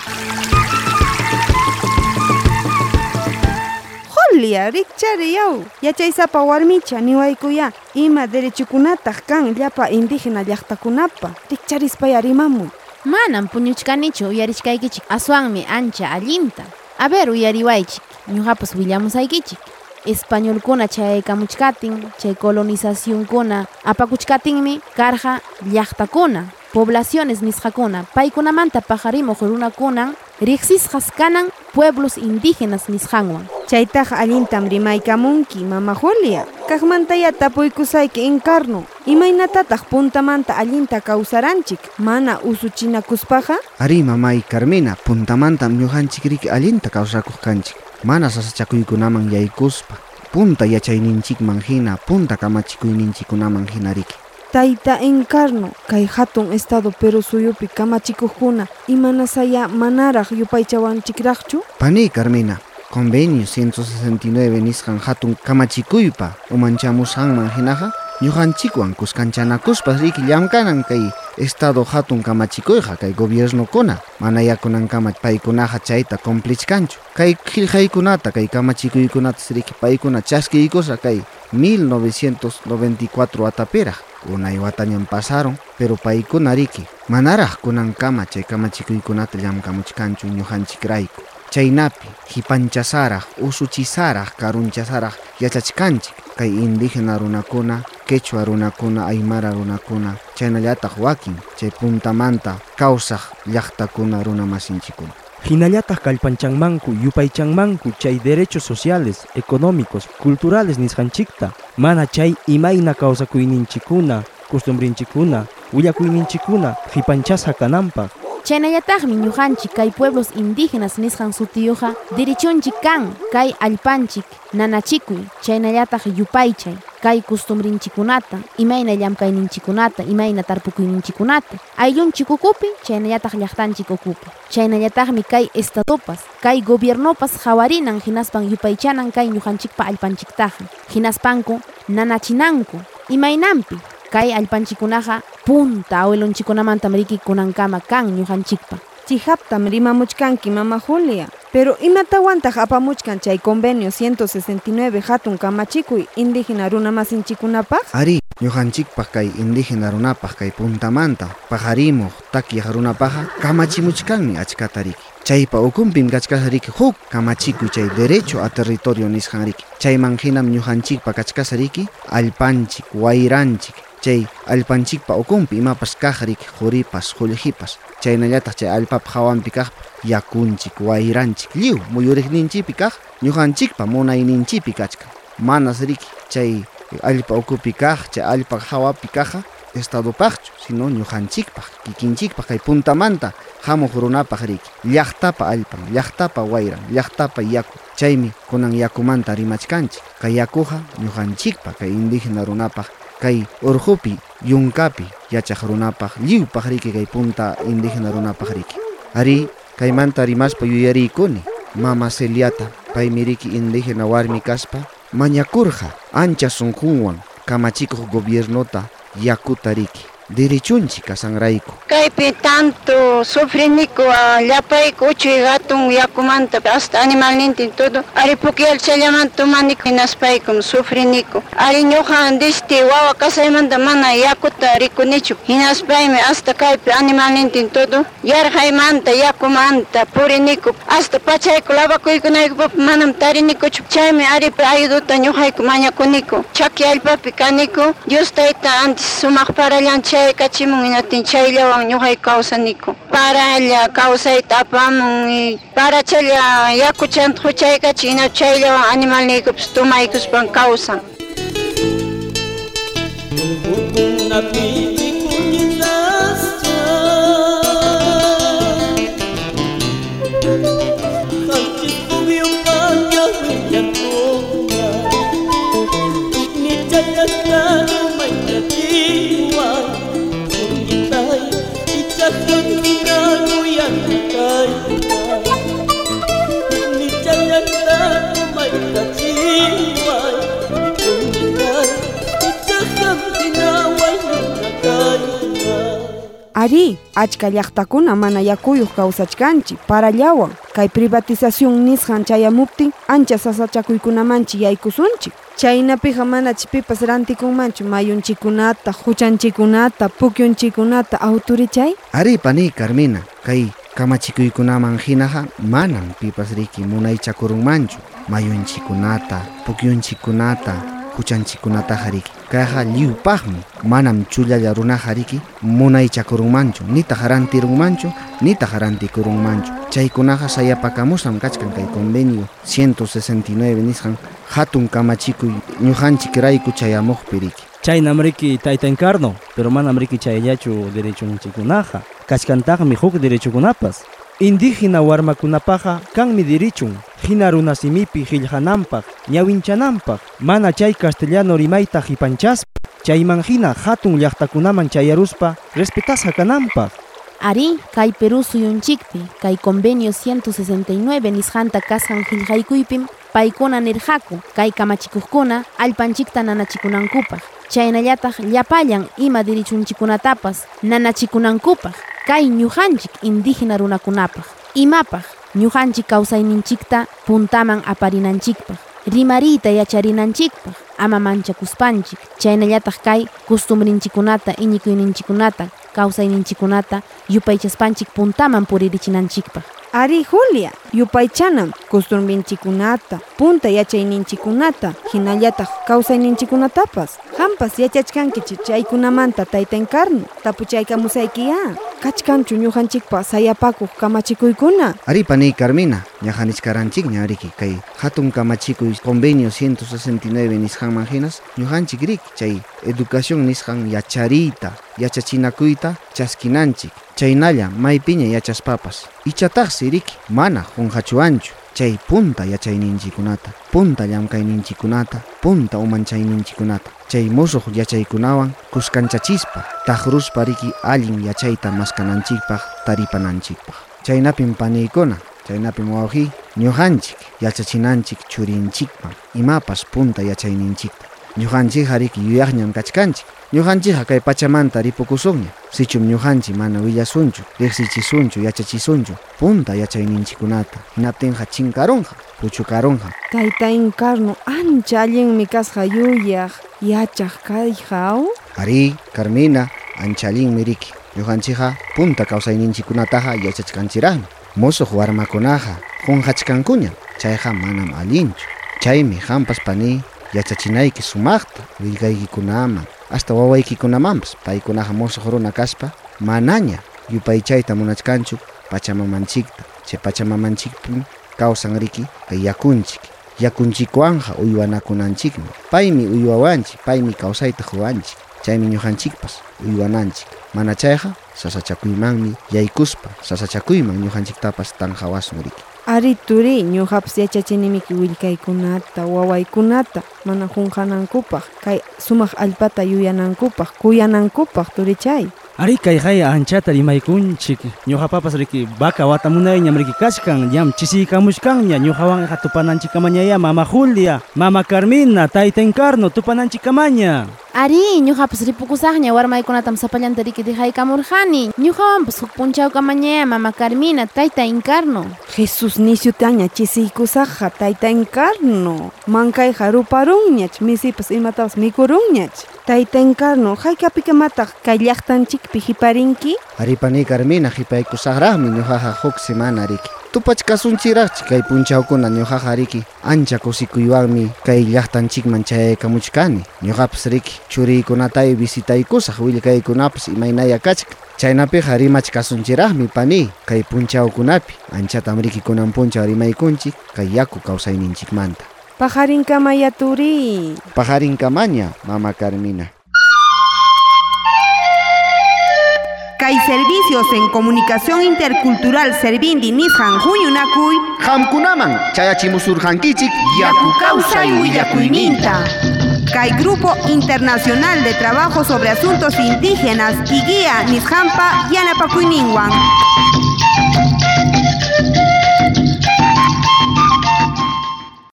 Julia, rikchariyaw. Yachaysapa warmicha niwaykuya. Ima derechukunataq kan llapa indígena llaqtakunapa. Rikcharispaya rimamuy. Manan puñuchkanichu uyarishkaykichik aswanmi ancha allinta. A ver uyariwaychik, ñuqapas willamusaykichik. Españolkuna chayaykamuchkatin, chay colonizacionkuna apakuchkatinmi karqa llaqtakuna, poblaciones nisqakuna, paykunamanta paqarimuq runakunan riqsisqas kanan pueblos indígenas nisqanwan. Chaytaqa allintam rimaykamunki, Mama Julia. Kaqmantaya tapuykusayki Encarno. Imaynatataq puntamanta allinta kawsaranchik, mana usuchinakuspaqa? Ari mamay Carmena, puntamantam ñuqanchik riki allinta kawsakuq kanchik. Mana sasachakuykunaman yaykuspa, punta yachayninchikman hina, punta kamachikuyninchikunaman hina riki. Tayta Encarno, kay hatun estado Perú suyupi kamachikuqkuna imanasaya manaraq yupaychawanchikraqchu? Pani Carmena, convenio 169 nisqan hatun kamachikuypa umanchamusqanman hinaqa ñuqanchikwan kuskanchanacuspas riki llamkanan kay estado hatun kamachikuyqa kay gobierno-kuna mana yakunankama paykunaqa chayta complichkanchu. Kay qillqaykunata kay kamachikuykunatas riki paykuna chaskiykusqa kay 1994 atapiraq. Unay watañan pasaron, pero paykuna riki manaraq kunankama chay kamachikuykunata llamkamuchkanchu ñuqanchikrayku. Chaynapi hipanchasaraq, usuchisaraq, karunchasaraq yachachkanchik kay indígena runakuna, quechua runakuna, aymara runakuna, chaynallataq wakin chay puntamanta kawsaq llaqtakuna runa masinchikuna. Hinallataq kallpanchanmanku, yupaychanmanku chay derechos sociales, económicos, culturales nisqanchikta, mana chay imayna kawsakuyninchikuna, costumbrinchikuna, willakuyninchikuna hipanchasqa kananpaq. Chaynallataqmi ñuqanchik kay pueblos indígenas nisqan sutiyuqa dirichunchik kan kay allpanchik nanachikuy, chaynallataq yupaychay kay costumbrinchikunata, imayna llamkayninchikunata, imayna tarpukuyninchikunata, ayllunchik ukupi, chaynallataq llaqtanchik ukupi. Chaynallataqmi kay estadopas, kay gobiernopas hawarinan hinaspan yupaychanan kay ñuqanchikpa allpanchiktaqa, hinaspanku nanachinanku, imaynampi kay allpanchikunaqa punta awilunchikunamanta riki kunankama kan ñuqanchikpa. Chihaptam rimamuchkanki, Mama Julia. Pero imatawantaq apamuchkan chay convenio 169 hatun kamachikuy indígena runa masinchikunapaq? Ari, ñuqanchikpaq kay indígena runapaq kay puntamanta paqarimuq takyaq runapaqa kamachimuchkanmi achkata riki. Chaypa ukumpim kachkasa riki huk kamachikuy chay derecho a territorio nisqan riki. Chayman hinam ñuqanchikpa kachkasa riki allpanchik, wayranchik, chay allpanchikpa ukumpi imapas kaq riki huripas, hullihipas. Chaynallataq chay allpapa hawanpi kaqpa yakunchik, wayranchik, lliw muyuriqninchipi kaq ñuqanchikpa munayninchipi kachkan. Manas riki chay allpa ukupi kaq, chay allpa hawapi kaqa estadopaqchu, sino ñuqanchikpaq, kikinchikpaq kay puntamanta hamuq runapaq riki. Llaqtapa allpan, llaqtapa wayran, llaqtapa yaku. Chaymi kunan yakumanta rimachkanchik. Kay yakuqa ñuqanchikpa kay indígena runapaq kay urqupi, yunkapi yachaq runapaq, lliwpaq riki kay punta indígena runapaq riki. Ari, kaymanta rimaspa yuyariykuni, Mama Celiata, paymi riki indígena warmi kaspa, mañakurqa ancha sunqunwan kamachikuq gobiernota yakuta riki. Dirichunchik kasanrayku. Kaypi tanto sufriniku llapayku uchuy hatun yakumanta hasta animalnintin todo ari pukyal chayllamanta maniku hinaspaykum sufriniku. Ari ñuqa dishti wawa kasaymanta mana yakuta rikunichu. Hinaspaymi hasta kaypi animalnintin todo yarhaymanta yakumanta puriniku. Hasta pachayku lavakuykunayku manam tarinikuchu. Chaymi aripi ayuduta ñuqayku mañakuniku. Chaki allpapi kaniku Dios tayta antes sumaq parallanchi chay kachimun inatin chayllawan ñuqay kawsaniku. Paralla kawsayta apamun y para chaylla yakuchanta huchaykachi ina chayllawan animalniykupis tumaykuspan kawsan. Ari, achka llaqtakuna mana yakuyuq kawsachkanchi parallawan. Kay privatización nisqan chayamuptin ancha sasachakuykunamanchi yaykusunchik. Chaynapiqa manachi pipas rantikunmanchu mayunchikunata, huchanchikunata, pukyunchikunata awturichay. Ari pani Carmina, kay kamachikuykunaman hinaqa manan pipas riki munaychakurunmanchu mayunchikunata, pukyunchikunata, huchanchikunata hariki. Kayqa lliwpaqmi manam chullalla runa hariki munaychakurunmanchu, nitaq rantirunmanchu, nitaq rantikurunmanchu. Chaykunaqa sayapakamusam kachkan kay convenio 169 nisqan hatun kamachikuy ñuqanchik rayku chayamuqpi riki. Chaynam riki tayta encarno, pero manam riki chayllachu derechonchikunaqa. Kachkantaqmi huk derechokunapas. Indígena warmakunapaqa kanmi derechon hina runasimipi qillqananpaq, ñawinchananpaq, mana chay castellano rimayta hipanchaspa, chayman hina hatun llaqtakunaman chayaruspa respetasqa kananpaq. Ari, kay Perú suyunchikpi, kay convenio 169 nisqanta kasqan qillqaykuypim, paykuna nirqaku, kay kamachikuqkuna allpanchikta nanachikunankupaq. Chaynallataq llapallan ima dirichunchikunatapas nanachikunankupaq, kay ñuqanchik indígena runakunapaq. Imapaq ñuqanchik kawsayninchikta puntaman aparinanchikpaq, rimariyta yacharinanchikpaq, ama manchakuspanchik. Chaynallataq kay costumbrinchikunata, iñikuyninchikunata, kawsayninchikunata yupaychaspanchik puntaman puririchinanchikpaq. Ari Julia, yupaychanam costumbrinchikunata, punta yachayninchikunata, hinallataq kawsayninchikunatapas. Hampas yachachkankichi chaykunamanta tayta encarno, tapuchaykamusaykiya. Kachkanchu ñuqanchikpa sayapakuq kamachikuykuna. Ari pani Carmina, ñajanishkaranchikña ariki kay hatun kamachikuy convenio 169 nisqanman hinas ñuqanchik riki chay educación nisqan yachariyta, yachachinakuyta chaskinanchik. Chaynalla maypiña yachaspapas ichataqsi riki mana qunqachuanchu chay punta yachayninchikunata, punta llamkayninchikunata, punta umanchayninchikunata. Chay musuq yachaykunawan kuskanchachispa taqruspa riki allin yachayta maskananchikpaq, taripananchikpaq. Chaynapim paniykuna, chaynapim wawqi ñuqanchik yachachinanchik churinchikman imapas punta yachayninchikta. Ñuqanchikqa riki yuyaqñam kachkanchik. Ñuqanchikqa kay pachamanta ripukusunña. Sichum ñuqanchik mana willasunchu, riqsichisunchu, yachachisunchu punta yachayninchikunata. Hinaptinqa chinkarunqa, puchukarunqa. Tayta encarno ancha allinmi kasqa yuyaq, yachaq kayqa. Ari, Carmina, ancha allinmi riki. Ñuqanchikqa punta kawsayninchikunataqa yachachkanchiraqmi. Musuq warmakunaqa qunqachkankuña, chayqa manam allinchu. Chaymi hampas pani yachachinayki sumaqta willkaykikunaman, hasta wawaykikunamanpas paykunaqa musuq runa kaspa manaña yupaychayta munachkanchu pachamamanchikta. Chay pachamamanchikpim kawsan riki kay yakunchik. Yakunchikwanqa uywanakunanchikmi. Paymi uywawanchik, paymi kawsayta huwanchik. Chaymi ñuqanchikpas uywananchik. Mana chayqa sasachakuymanmi yaykuspa, sasachakuyman ñuqanchiktapas tanhawasun riki. Ari turi, ñuqapas yachachinimiki willkaykunata, wawaykunata, mana qunqanankupaq, kay sumaq allpata yuyanankupaq, kuyanankupaq turichay. Ari kayqaya anchata rimaykunchik, ñuqapapas riki vaca watamunayñam riki kachkan, ñam chisiykamushkanña, ñuqawanqa tupananchikamañaya mama Julia, mama Carmina, tayta encarno tupananchikamaña. Ari, ñuqapas ripukusaqña warmaykunatam sapallanta riki dejaykamurqani. Ñuqawanpas huk punchawkamañaya mama Carmina, tayta encarno. Jesus nisyutaña chisiykusaqqa tayta encarno. Mankayqa ruparunñach, misipas imatapas mikurunñach. Tayta encarno, hayk'apikimataq kay llaqtanchikpi hiparinki? Ari pani Carmina hipaykusaqraqmi ñuqaqa huk semana riki. Tupachkasunchiraqchik kay punchawkuna ñuqaqa riki ancha kusikuywanmi kay llaqtanchikman chayaykamuchkani. Ñuqapas riki churiykunatay visitaykusaq willkaykunapas imaynaya kachka. Chaynapiqa rimachkasunchiraqmi pani kay punchawkunapi anchatam riki kunan punchaw rimaykunchik kay yaku kawsayninchikmanta. Pajarinkamaya turi. Pajarinkamanya, mama Carmina. Kay servicios en comunicación intercultural servindi nisqan huñunakuy Hamkunaman chayachimusurqankichik yaku kawsay willakuyninta. Kay Grupo Internacional de Trabajo sobre Asuntos Indígenas y Guía Nisqanpa yanapakuyninwan.